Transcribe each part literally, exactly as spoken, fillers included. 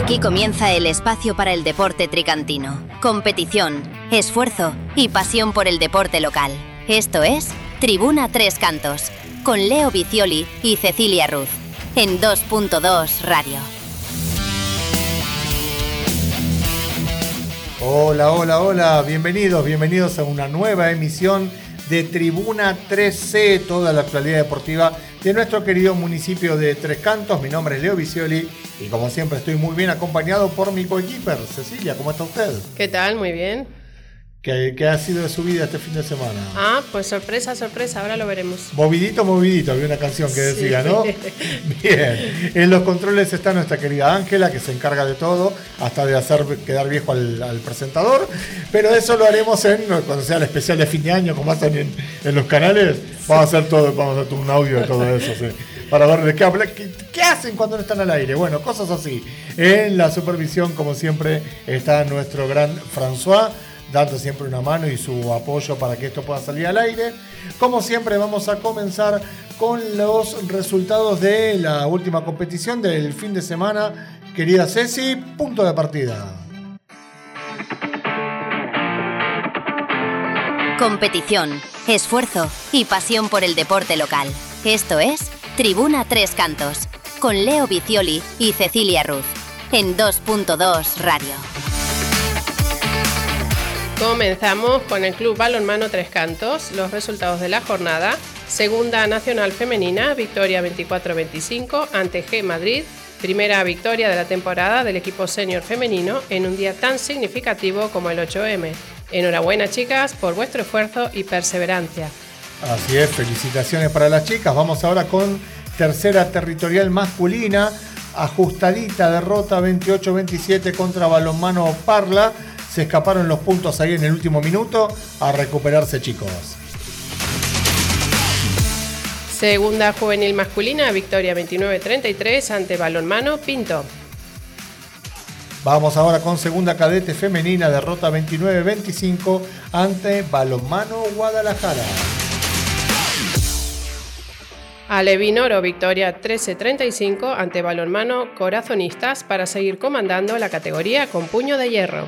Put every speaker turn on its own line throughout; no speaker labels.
Aquí comienza el espacio para el deporte tricantino. Competición, esfuerzo y pasión por el deporte local. Esto es Tribuna Tres Cantos, con Leo Vicioli y Cecilia Ruz, en dos punto dos Radio.
Hola, hola, hola, bienvenidos, bienvenidos a una nueva emisión de Tribuna tres C, toda la actualidad deportiva de nuestro querido municipio de Tres Cantos. Mi nombre es Leo Vicioli y como siempre estoy muy bien acompañado por mi coequiper, Cecilia. ¿Cómo está usted?
¿Qué tal? Muy bien.
¿Qué, ¿Qué ha sido de su vida este fin de semana?
Ah, pues sorpresa, sorpresa, ahora lo veremos.
Movidito, movidito, había una canción que decía, sí, ¿no? Bien, en los controles está nuestra querida Ángela, que se encarga de todo, hasta de hacer quedar viejo al, al presentador, pero eso lo haremos en cuando sea el especial de fin de año, como hacen en, en los canales, vamos a hacer todo, vamos a hacer un audio de todo eso, sí, para ver de qué hablan, qué, qué hacen cuando no están al aire, bueno, cosas así. En la supervisión, como siempre, está nuestro gran François, dando siempre una mano y su apoyo para que esto pueda salir al aire. Como siempre, vamos a comenzar con los resultados de la última competición del fin de semana. Querida Ceci, punto de partida.
Competición, esfuerzo y pasión por el deporte local. Esto es Tribuna Tres Cantos, con Leo Vicioli y Cecilia Ruz, en dos punto dos Radio.
Comenzamos con el Club Balonmano Tres Cantos. Los resultados de la jornada: Segunda Nacional Femenina, victoria veinticuatro veinticinco ante G Madrid. Primera victoria de la temporada del equipo senior femenino en un día tan significativo como el ocho eme. Enhorabuena, chicas, por vuestro esfuerzo y perseverancia.
Así es, felicitaciones para las chicas. Vamos ahora con Tercera Territorial Masculina. Ajustadita derrota veintiocho veintisiete contra Balonmano Parla. Se escaparon los puntos ahí en el último minuto. A recuperarse, chicos.
Segunda Juvenil Masculina, victoria veintinueve treinta y tres ante Balonmano Pinto.
Vamos ahora con Segunda Cadete Femenina, derrota veintinueve veinticinco ante Balonmano Guadalajara.
Alevín Oro, victoria trece treinta y cinco ante Balonmano Corazonistas para seguir comandando la categoría con puño de hierro.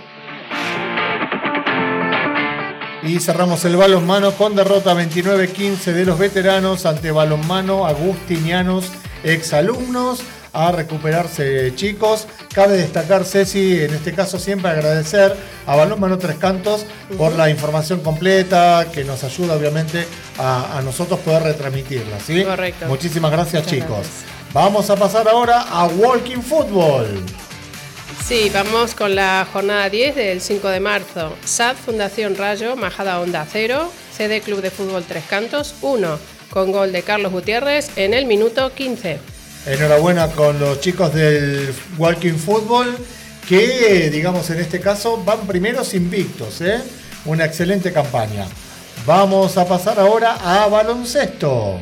Y cerramos el balonmano con derrota veintinueve quince de los veteranos ante Balonmano Agustinianos, exalumnos. A recuperarse, chicos. Cabe destacar, Ceci, en este caso siempre agradecer a Balonmano Tres Cantos uh-huh. por la información completa que nos ayuda obviamente a, a nosotros poder retransmitirla, ¿sí?
Correcto.
Muchísimas gracias,
Muchas
chicos.
Gracias.
Vamos a pasar ahora a Walking Football.
Sí, vamos con la jornada diez del cinco de marzo. S A D Fundación Rayo, Majada Onda cero, C D Club de Fútbol Tres Cantos uno, con gol de Carlos Gutiérrez en el minuto quince.
Enhorabuena con los chicos del Walking Football, que digamos en este caso van primeros invictos, ¿eh? Una excelente campaña. Vamos a pasar ahora a baloncesto.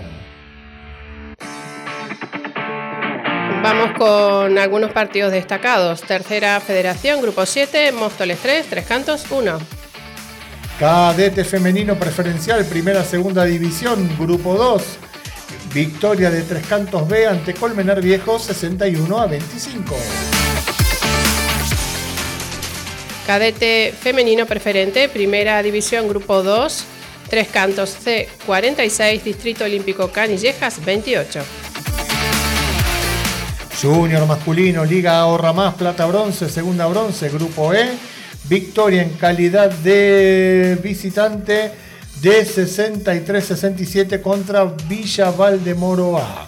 Vamos con algunos partidos destacados. Tercera Federación, Grupo siete, Móstoles tres, Tres Cantos uno.
Cadete Femenino Preferencial, Primera Segunda División, Grupo dos. Victoria de Tres Cantos B ante Colmenar Viejo, sesenta y uno a veinticinco.
Cadete Femenino Preferente, Primera División, Grupo dos. Tres Cantos C, cuarenta y seis, Distrito Olímpico Canillejas, veintiocho.
Junior Masculino, Liga Ahorra Más, Plata Bronce, Segunda Bronce, Grupo E. Victoria en calidad de visitante de sesenta y tres sesenta y siete contra Villa Valdemoro A.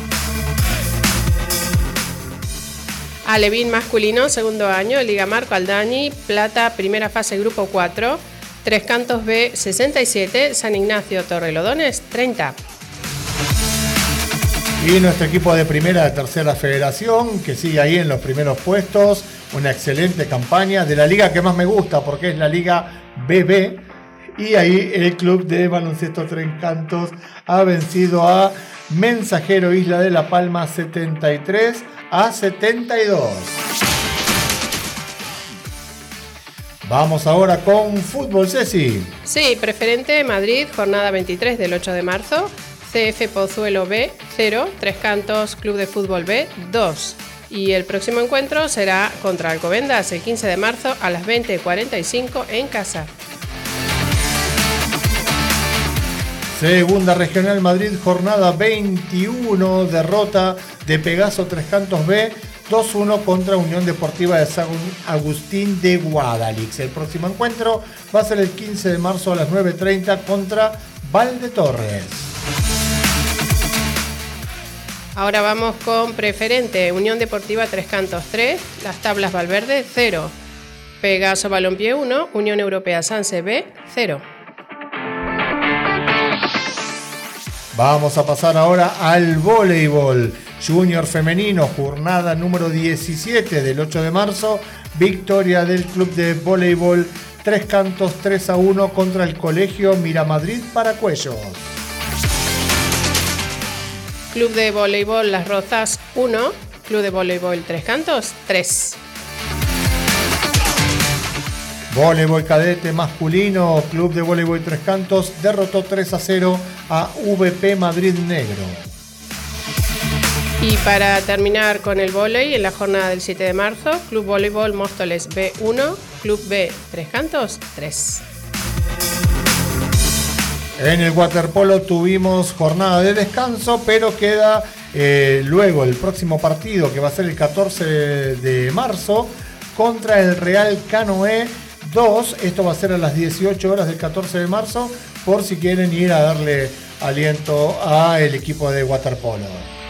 Alevín Masculino, segundo año, Liga Marco Aldani, Plata, primera fase, Grupo cuatro. Tres Cantos B, sesenta y siete, San Ignacio Torrelodones, treinta.
Y nuestro equipo de primera de Tercera Federación, que sigue ahí en los primeros puestos, una excelente campaña de la liga que más me gusta, porque es la Liga B B. Y ahí el club de baloncesto Tres Cantos ha vencido a Mensajero Isla de La Palma setenta y tres a setenta y dos. Vamos ahora con fútbol, Ceci.
Sí, Preferente Madrid, jornada veintitrés del ocho de marzo. C F Pozuelo B, cero. Tres Cantos Club de Fútbol B, dos. Y el próximo encuentro será contra Alcobendas el quince de marzo a las veinte cuarenta y cinco en casa.
Segunda Regional Madrid, jornada veintiuno, derrota de Pegaso Tres Cantos B, dos uno contra Unión Deportiva de San Agustín de Guadalix. El próximo encuentro va a ser el quince de marzo a las nueve treinta contra Valdetorres.
Ahora vamos con Preferente, Unión Deportiva Tres Cantos tres, Las Tablas Valverde cero, Pegaso Balompié uno, Unión Europea Sanse B cero.
Vamos a pasar ahora al voleibol junior femenino, jornada número diecisiete del ocho de marzo, victoria del club de voleibol Tres Cantos tres a uno contra el Colegio Miramadrid Paracuellos.
Club de voleibol Las Rozas uno, Club de voleibol Tres Cantos tres.
Voleibol cadete masculino, Club de voleibol Tres Cantos derrotó tres a cero a V P Madrid Negro.
Y para terminar con el vóley, en la jornada del siete de marzo, Club Voleibol Móstoles B uno, Club B Tres Cantos tres.
En el waterpolo tuvimos jornada de descanso, pero queda eh, luego el próximo partido, que va a ser el catorce de marzo, contra el Real Canoe dos. Esto va a ser a las dieciocho horas del catorce de marzo, por si quieren ir a darle aliento al equipo de waterpolo.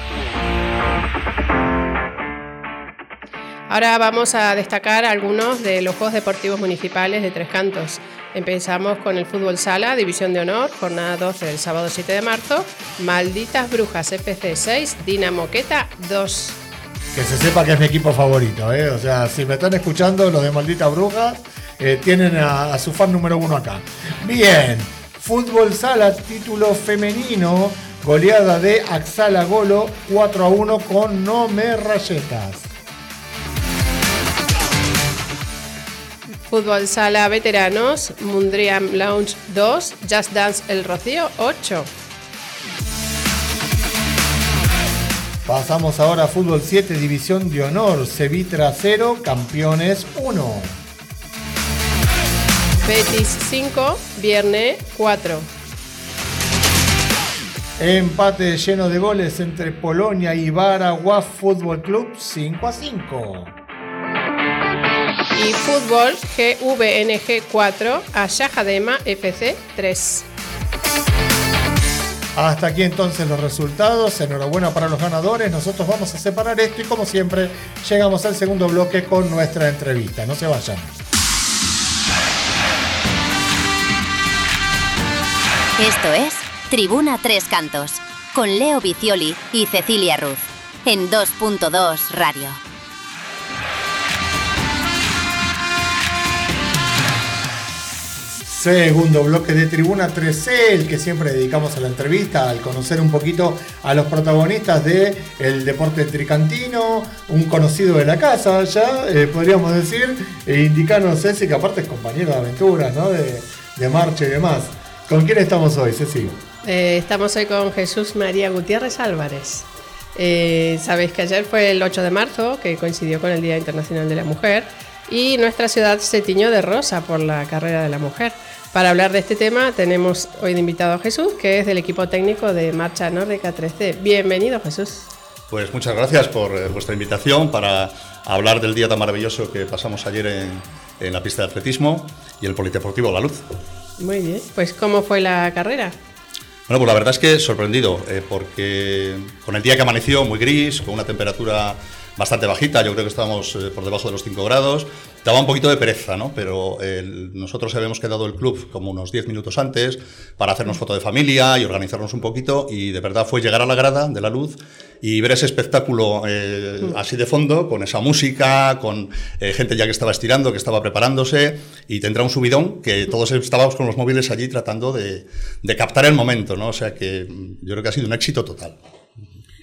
Ahora vamos a destacar algunos de los Juegos Deportivos Municipales de Tres Cantos. Empezamos con el fútbol sala, División de Honor, jornada doce del sábado siete de marzo, Malditas Brujas F C seis, Dinamo Queta dos.
Que se sepa que es mi equipo favorito, ¿eh? O sea, si me están escuchando los de Malditas Brujas, eh, tienen a, a su fan número uno acá. Bien, fútbol sala, título femenino, goleada de Axala Golo cuatro a uno con No Me Rayetas.
Fútbol sala veteranos, Mundriam Lounge dos, Just Dance El Rocío ocho.
Pasamos ahora a fútbol siete, división de honor, Cevitra cero, Campeones uno.
Betis cinco, Vierne cuatro.
Empate lleno de goles entre Polonia y Vara W A F Fútbol Club cinco a cinco.
Y fútbol G V N G cuatro, Ashajadema F C tres.
Hasta aquí entonces los resultados. Enhorabuena para los ganadores. Nosotros vamos a separar esto y, como siempre, llegamos al segundo bloque con nuestra entrevista. No se vayan.
Esto es Tribuna Tres Cantos, con Leo Vicioli y Cecilia Ruz, en dos punto dos Radio.
Segundo bloque de Tribuna tres C, el que siempre dedicamos a la entrevista, al conocer un poquito a los protagonistas del deporte tricantino, un conocido de la casa ya, eh, podríamos decir, e indicarnos, Ceci, que aparte es compañero de aventuras, ¿no? de, de marcha y demás. ¿Con quién estamos hoy, Ceci?
Eh, estamos hoy con Jesús María Gutiérrez Álvarez. Eh, Sabéis que ayer fue el ocho de marzo, que coincidió con el Día Internacional de la Mujer, y nuestra ciudad se tiñó de rosa por la carrera de la mujer. Para hablar de este tema tenemos hoy de invitado a Jesús, que es del equipo técnico de Marcha Nórdica tres C. Bienvenido, Jesús.
Pues muchas gracias por eh, vuestra invitación para hablar del día tan maravilloso que pasamos ayer en, en la pista de atletismo y el Polideportivo La Luz.
Muy bien, pues ¿cómo fue la carrera?
Bueno, pues la verdad es que sorprendido, eh, porque con el día que amaneció muy gris, con una temperatura bastante bajita, yo creo que estábamos eh, por debajo de los cinco grados, daba un poquito de pereza, ¿no? Pero el, nosotros habíamos quedado el club como unos diez minutos antes para hacernos foto de familia y organizarnos un poquito, y de verdad fue llegar a la grada de La Luz y ver ese espectáculo eh, mm. así de fondo, con esa música, con eh, gente ya que estaba estirando, que estaba preparándose, y tendrá un subidón que todos estábamos con los móviles allí tratando de, de captar el momento, ¿no? O sea que yo creo que ha sido un éxito total.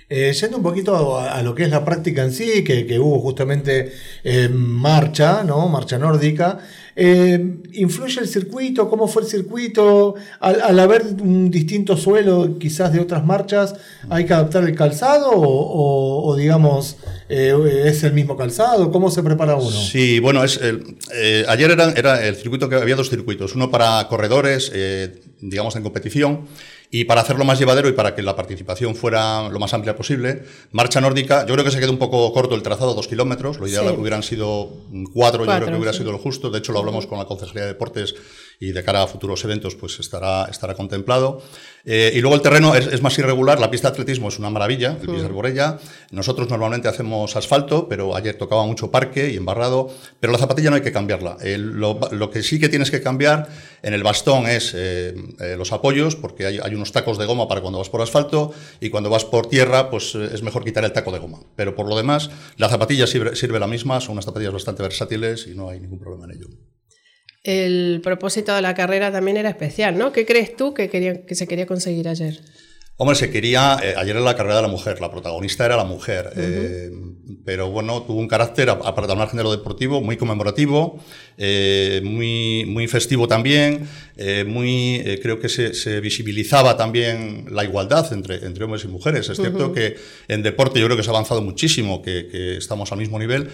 Eh, yendo un poquito a, a lo que es la práctica en sí, que, que hubo justamente eh, marcha, ¿no? Marcha nórdica. Eh, ¿Influye el circuito? ¿Cómo fue el circuito? Al, al haber un distinto suelo quizás de otras marchas, ¿hay que adaptar el calzado o, o, o digamos, eh, es el mismo calzado? ¿Cómo se prepara uno?
Sí, bueno, es el, eh, ayer era, era el circuito que había dos circuitos, uno para corredores, eh, digamos en competición, y para hacerlo más llevadero y para que la participación fuera lo más amplia posible, marcha nórdica, yo creo que se quedó un poco corto el trazado, dos kilómetros, lo ideal sí. hubieran sido cuatro, cuatro, yo creo que hubiera sí. sido lo justo, de hecho lo hablamos con la Concejalía de Deportes y de cara a futuros eventos pues estará, estará contemplado. Eh, y luego el terreno es, es más irregular, la pista de atletismo es una maravilla, el Pies de Arborella, nosotros normalmente hacemos asfalto, pero ayer tocaba mucho parque y embarrado, pero la zapatilla no hay que cambiarla. Eh, lo, lo que sí que tienes que cambiar en el bastón es eh, eh, los apoyos, porque hay, hay unos tacos de goma para cuando vas por asfalto y cuando vas por tierra pues eh, es mejor quitar el taco de goma, pero por lo demás la zapatilla sirve, sirve la misma, son unas zapatillas bastante versátiles y no hay ningún problema en ello.
El propósito de la carrera también era especial, ¿no? ¿Qué crees tú que, quería, que se quería conseguir ayer?
Hombre, se quería, eh, ayer era la carrera de la mujer, la protagonista era la mujer, uh-huh. eh, pero bueno, tuvo un carácter, aparte de margen de lo deportivo, muy conmemorativo, eh, muy, muy festivo también, eh, muy, eh, creo que se, se visibilizaba también la igualdad entre, entre hombres y mujeres. Es uh-huh. cierto que en deporte yo creo que se ha avanzado muchísimo, que, que estamos al mismo nivel.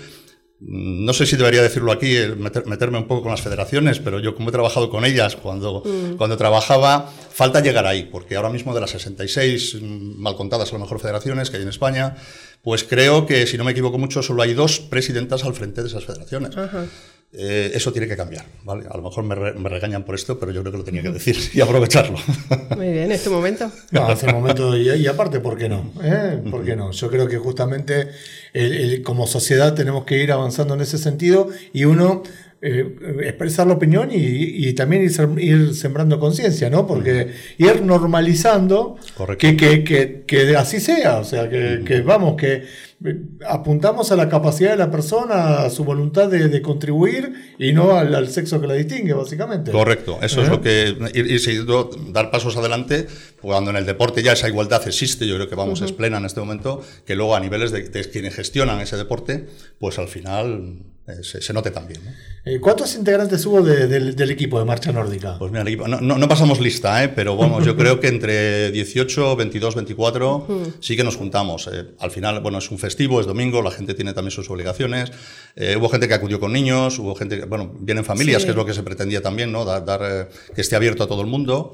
No sé si debería decirlo aquí, meter, meterme un poco con las federaciones, pero yo como he trabajado con ellas cuando, mm. cuando trabajaba, falta llegar ahí, porque ahora mismo de las sesenta y seis mal contadas a lo mejor federaciones que hay en España, pues creo que, si no me equivoco mucho, solo hay dos presidentas al frente de esas federaciones. Ajá. Eh, eso tiene que cambiar, ¿vale? A lo mejor me, re, me regañan por esto, pero yo creo que lo tenía que decir y aprovecharlo.
Muy bien, ¿es tu momento?
No, es el momento, y, y aparte, ¿por qué no? ¿Eh? ¿Por qué no? Yo creo que justamente el, el, como sociedad tenemos que ir avanzando en ese sentido y uno eh, expresar la opinión y, y también ir, ir sembrando conciencia, ¿no? Porque ir normalizando que, que, que, que así sea, o sea, que, que vamos, que apuntamos a la capacidad de la persona, a su voluntad de, de contribuir y no al, al sexo que la distingue, básicamente.
Correcto, eso ¿Eh? es lo que ir, ir seguido, dar pasos adelante, cuando en el deporte ya esa igualdad existe, yo creo que vamos, uh-huh. es plena en este momento, que luego a niveles de, de quienes gestionan ese deporte, pues al final eh, se, se note también, ¿no?
Eh, ¿Cuántos integrantes hubo de, de, del equipo de marcha nórdica?
Pues mira, el equipo, no, no, no pasamos lista, ¿eh? Pero vamos, yo creo que entre dieciocho, veintidós, veinticuatro uh-huh. sí que nos juntamos. Eh, al final, bueno, es un festivo, es domingo, la gente tiene también sus obligaciones. Eh, hubo gente que acudió con niños, hubo gente que, bueno, vienen familias, sí. que es lo que se pretendía también, ¿no? Dar, dar eh, que esté abierto a todo el mundo.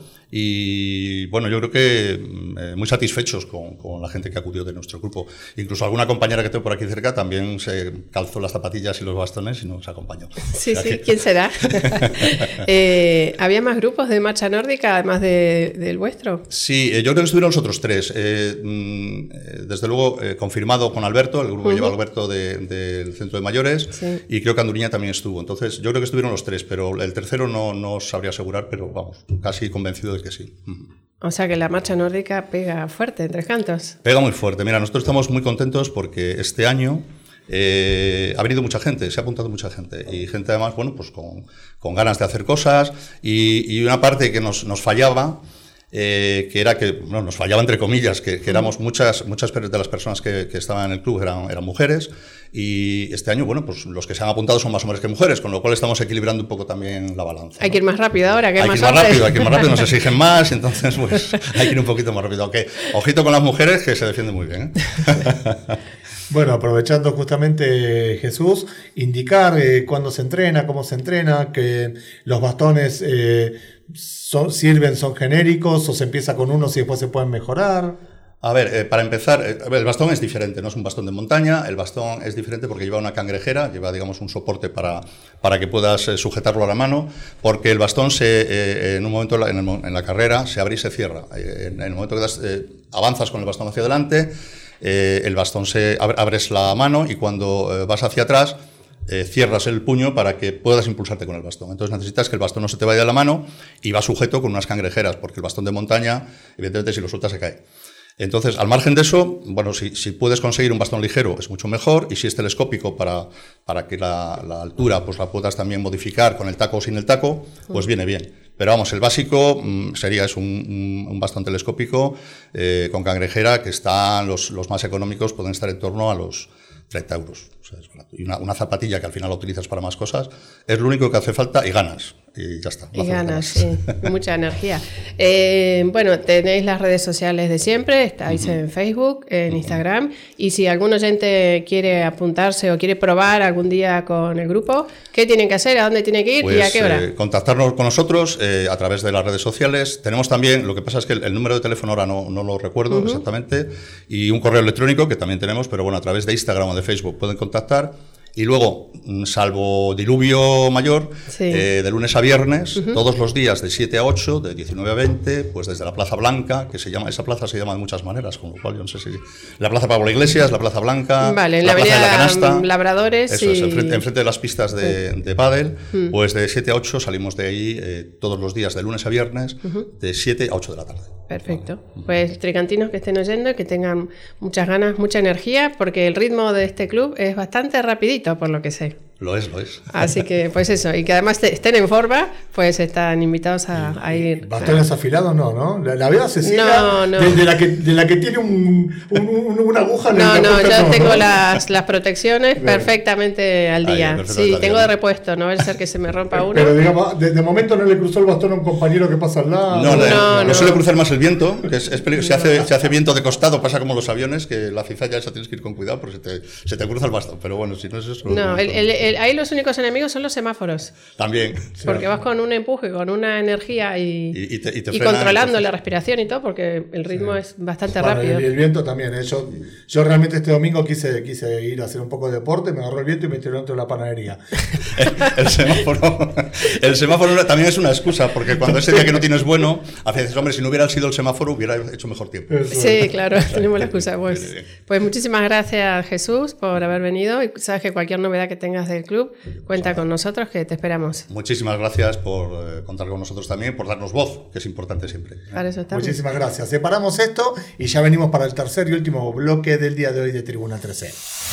Y bueno, yo creo que eh, muy satisfechos con, con la gente que acudió de nuestro grupo. Incluso alguna compañera que tengo por aquí cerca también se calzó las zapatillas y los bastones y nos acompañó.
Sí,
o sea
sí,
que...
¿quién será? eh, ¿Había más grupos de marcha nórdica además de, del vuestro?
Sí, eh, yo creo que estuvieron los otros tres. Eh, mm, desde luego, eh, confirmado con Alberto, el grupo uh-huh. que lleva Alberto de, del Centro de Mayores, sí. y creo que Anduriña también estuvo. Entonces, yo creo que estuvieron los tres, pero el tercero no, no sabría asegurar, pero vamos, casi convencido de que sí. Uh-huh.
O sea que la marcha nórdica pega fuerte en Tres Cantos.
Pega muy fuerte. Mira, nosotros estamos muy contentos porque este año Eh, ha venido mucha gente, se ha apuntado mucha gente y gente además, bueno, pues con, con ganas de hacer cosas y, y una parte que nos, nos fallaba, eh, que era que, bueno, nos fallaba entre comillas, que, que éramos muchas, muchas de las personas que, que estaban en el club eran, eran mujeres y este año, bueno, pues los que se han apuntado son más hombres que mujeres, con lo cual estamos equilibrando un poco también la balanza.
Hay ¿no? que ir más rápido ahora, que hay,
hay
más
que ir más rápido, hay que ir más rápido, nos exigen más, entonces pues hay que ir un poquito más rápido. Aunque, ojito con las mujeres que se defienden muy bien, ¿eh?
Bueno, aprovechando justamente, Jesús, indicar eh, cuándo se entrena, cómo se entrena, que los bastones eh, son, sirven, son genéricos, o se empieza con unos y después se pueden mejorar.
A ver, eh, para empezar, eh, el bastón es diferente, no es un bastón de montaña, el bastón es diferente porque lleva una cangrejera, lleva, digamos, un soporte para, para que puedas eh, sujetarlo a la mano, porque el bastón se, eh, en un momento en, el, en la carrera se abre y se cierra. Eh, en el momento que das, eh, avanzas con el bastón hacia adelante, Eh, el bastón se abres la mano y cuando eh, vas hacia atrás eh, cierras el puño para que puedas impulsarte con el bastón. Entonces necesitas que el bastón no se te vaya de la mano y va sujeto con unas cangrejeras, porque el bastón de montaña, evidentemente, si lo sueltas se cae. Entonces, al margen de eso, bueno, si, si puedes conseguir un bastón ligero es mucho mejor, y si es telescópico para, para que la, la altura pues la puedas también modificar con el taco o sin el taco, pues viene bien. Pero vamos, el básico mmm, sería es un, un, un bastón telescópico eh, con cangrejera, que están los, los más económicos, pueden estar en torno a los treinta euros. O sea, es barato. Y una, una zapatilla que al final la utilizas para más cosas, es lo único que hace falta, y ganas. Y ya está.
Y ganas, sí. Mucha energía. Eh, bueno, tenéis las redes sociales de siempre, estáis uh-huh. en Facebook, en uh-huh. Instagram, y si algún oyente quiere apuntarse o quiere probar algún día con el grupo, ¿qué tienen que hacer? ¿A dónde tienen que ir
pues,
y a qué hora?
Eh, contactarnos con nosotros eh, a través de las redes sociales. Tenemos también, lo que pasa es que el, el número de teléfono ahora no, no lo recuerdo uh-huh. exactamente, y un correo electrónico que también tenemos, pero bueno, a través de Instagram o de Facebook pueden contactar. Y luego, salvo diluvio mayor, sí. eh, de lunes a viernes, uh-huh. todos los días de siete a ocho, de diecinueve a veinte, pues desde la Plaza Blanca, que se llama, esa plaza se llama de muchas maneras, con lo cual yo no sé si... La Plaza Pablo Iglesias, la Plaza Blanca,
vale,
la,
la
Plaza de la Canasta.
Labradores
eso
y...
es, enfrente, enfrente de las pistas de, sí. de pádel, uh-huh. pues de siete a ocho salimos de ahí eh, todos los días, de lunes a viernes, uh-huh. de siete a ocho de la tarde.
Perfecto. Pues tricantinos que estén oyendo, que tengan muchas ganas, mucha energía, porque el ritmo de este club es bastante rapidito, por lo que sé.
Lo es, lo es.
Así que, pues eso, y que además te, estén en forma, pues están invitados a, a ir.
Bastones afilados no, ¿no? La, la veo a Cecilia,
no, no.
De, de, la que, de la que tiene un, un, un, una aguja en
no,
el
No, no, yo
no,
tengo
¿no?
Las, las protecciones perfectamente al día. Ahí, perfectamente sí, al tengo día. De repuesto, no va a ser que se me rompa uno.
Pero digamos, de, de momento no le cruzó el bastón a un compañero que pasa al lado.
No, no,
no,
no,
no.
no suele cruzar más el viento, que es, es peligroso. Si hace, si hace viento de costado, pasa como los aviones, que la cizalla esa tienes que ir con cuidado porque se te, se te cruza el bastón. Pero bueno, si no es eso.
No, el, el, el, ahí los únicos enemigos son los semáforos.
También.
Porque sí. vas con un empuje, con una energía y,
y, y, te, y, te
y controlando la respiración y todo, porque el ritmo sí. es bastante
bueno,
rápido.
Y el, el viento también. ¿eh? Yo, yo realmente este domingo quise, quise ir a hacer un poco de deporte, me agarró el viento y me tiró dentro de la panadería.
el, el semáforo el semáforo también es una excusa, porque cuando ese día que no tienes bueno, a veces, hombre, si no hubiera sido el semáforo, hubiera hecho mejor tiempo.
Eso. Sí, claro, tenemos la excusa. Pues, pues muchísimas gracias, Jesús, por haber venido. Y sabes que cualquier novedad que tengas del club, cuenta con nosotros, que te esperamos.
Muchísimas gracias por eh, contar con nosotros también, por darnos voz, que es importante siempre.
Para eso estamos.
Muchísimas gracias. Separamos esto y ya venimos para el tercer y último bloque del día de hoy de Tribuna trece.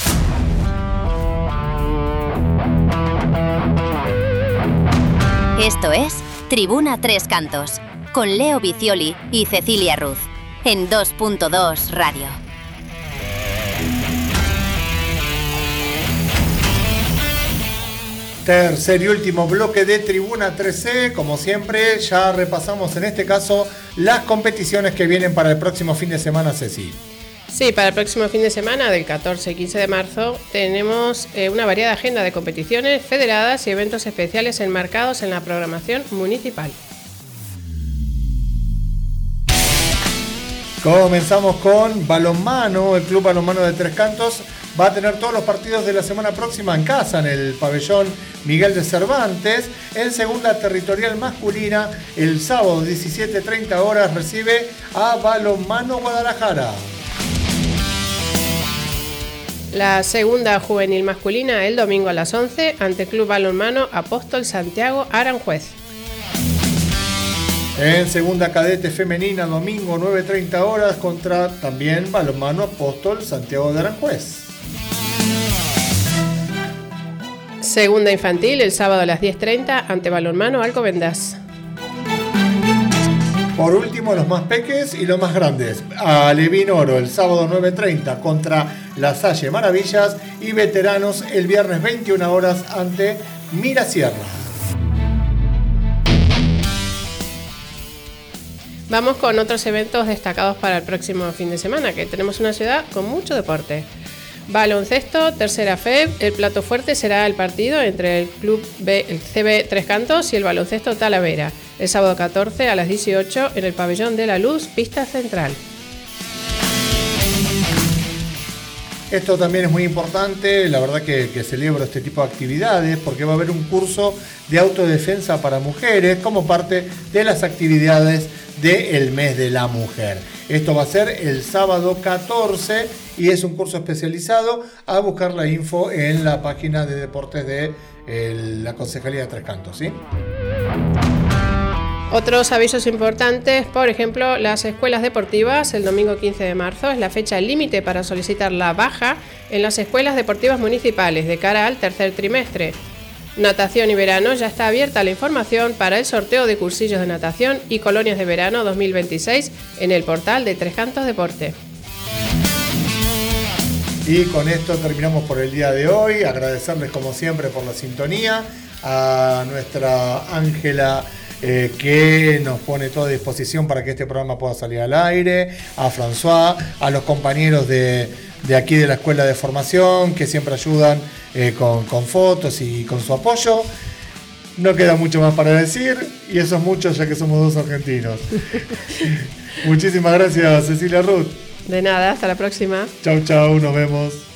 Esto es Tribuna Tres Cantos, con Leo Vicioli y Cecilia Ruz, en dos punto dos Radio.
Tercer y último bloque de Tribuna trece. Como siempre, ya repasamos en este caso las competiciones que vienen para el próximo fin de semana, Ceci.
Sí, para el próximo fin de semana, del catorce y quince de marzo, tenemos eh, una variada agenda de competiciones federadas y eventos especiales enmarcados en la programación municipal.
Comenzamos con balonmano. El Club Balonmano de Tres Cantos va a tener todos los partidos de la semana próxima en casa, en el pabellón Miguel de Cervantes. En segunda territorial masculina, el sábado diecisiete treinta horas recibe a Balonmano Guadalajara.
La segunda juvenil masculina el domingo a las once ante Club Balonmano Apóstol Santiago Aranjuez.
En segunda cadete femenina, domingo nueve treinta horas contra también Balonmano Apóstol Santiago de Aranjuez.
Segunda infantil el sábado a las diez treinta ante Balonmano Alcobendas.
Por último, los más peques y los más grandes. Alevín Oro el sábado nueve treinta contra La Salle Maravillas y veteranos el viernes veintiuna horas ante Mirasierra.
Vamos con otros eventos destacados para el próximo fin de semana, que tenemos una ciudad con mucho deporte. Baloncesto, tercera F E B, el plato fuerte será el partido entre el Club B, el C B Tres Cantos y el Baloncesto Talavera, el sábado catorce a las dieciocho en el Pabellón de la Luz, pista central.
Esto también es muy importante, la verdad que, que celebro este tipo de actividades porque va a haber un curso de autodefensa para mujeres como parte de las actividades del mes de la mujer. Esto va a ser el sábado catorce y es un curso especializado. A buscar la info en la página de deportes de el, la Concejalía de Tres Cantos, ¿sí?
Otros avisos importantes, por ejemplo, las escuelas deportivas, el domingo quince de marzo es la fecha límite para solicitar la baja en las escuelas deportivas municipales de cara al tercer trimestre. Natación y verano, ya está abierta la información para el sorteo de cursillos de natación y colonias de verano dos mil veintiséis en el portal de Tres Cantos Deporte.
Y con esto terminamos por el día de hoy. Agradecerles como siempre por la sintonía. A nuestra Ángela eh, que nos pone todo a disposición para que este programa pueda salir al aire. A François, a los compañeros de, de aquí de la Escuela de Formación que siempre ayudan eh, con, con fotos y con su apoyo. No queda mucho más para decir y eso es mucho ya que somos dos argentinos. Muchísimas gracias, Cecilia Ruth.
De nada, hasta la próxima.
Chau, chau, nos vemos.